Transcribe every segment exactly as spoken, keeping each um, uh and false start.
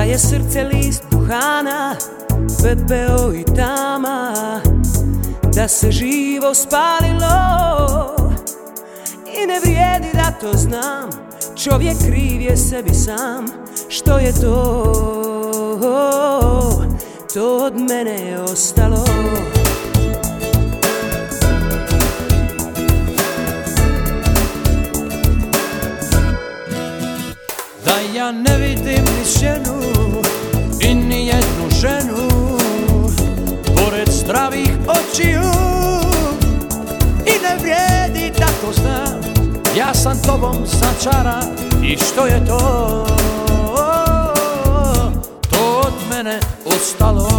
je srce list duhana, pepeo i tama, da se živo spalilo i ne vrijedi da to znam. Čovjek kriv je sebi sam. Što je to, to od mene je ostalo. Da ja ne vidim ni sjenu i ni jednu ženu pored zdravih očiju i ne vrijedi da to znam. Ja sam tobom začaran i što je to, to od mene ostalo.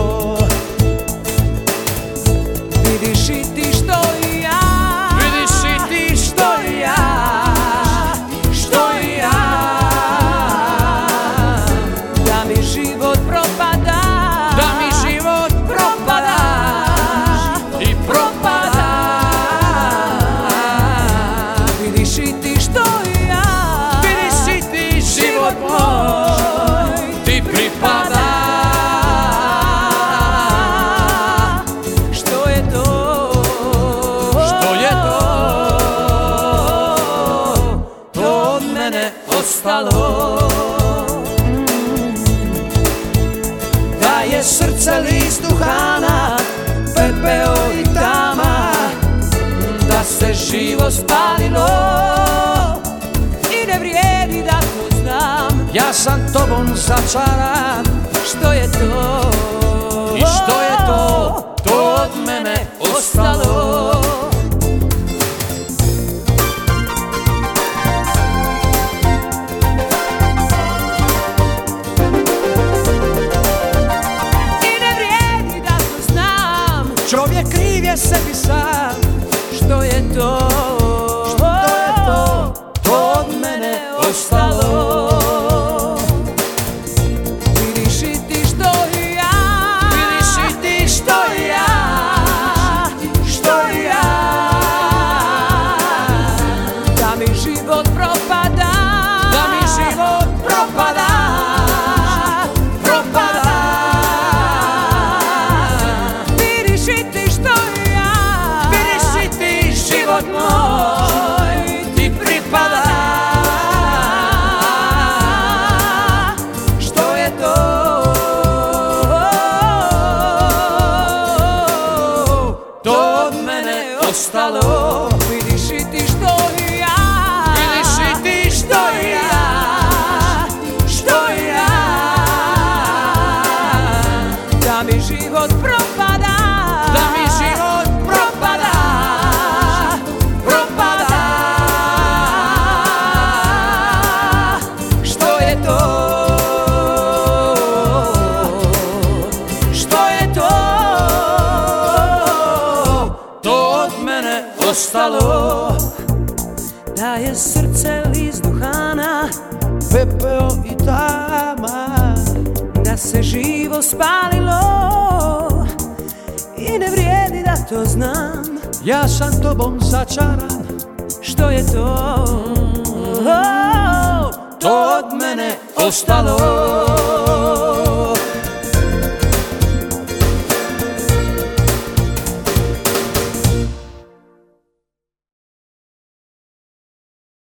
Vidiš i ti što i ja, vidiš i ti što i ja, što i ja, da mi život propada, da mi život propada i propada. Vidiš i ti što i ja, vidiš i ti život moj ti pripada. Što je to, što je to, to od mene ostalo. Da je srce list duhana, pepeo i tama, da se živo spalilo i ne vrijedi da to znam. Ja sam tobom začaran. Što je to, i što je to, to od mene ostalo. I ne vrijedi da to znam. Čovjek kriv je sebi sam. Što je to, što je to, to od mene ostalo. Vidiš i ti što i ja, vidiš i ti što i ja, što i ja, da mi život propada, da mi život propada, propada. Vidiš i ti što i ja, vidiš i ti život moj ti pripada. Što je to, to od mene ostalo. vidiš i ti što i ja, vidiš i ti što i ja, što i ja, da mi život propada, da mi život propada, propada. Što je to, što je to, to od mene ostalo. da je srce list duhana, Pepeo i tama, da se živo spalilo i ne vrijedi da to znam. ja sam tobom začaran. Što je to, To od mene ostalo.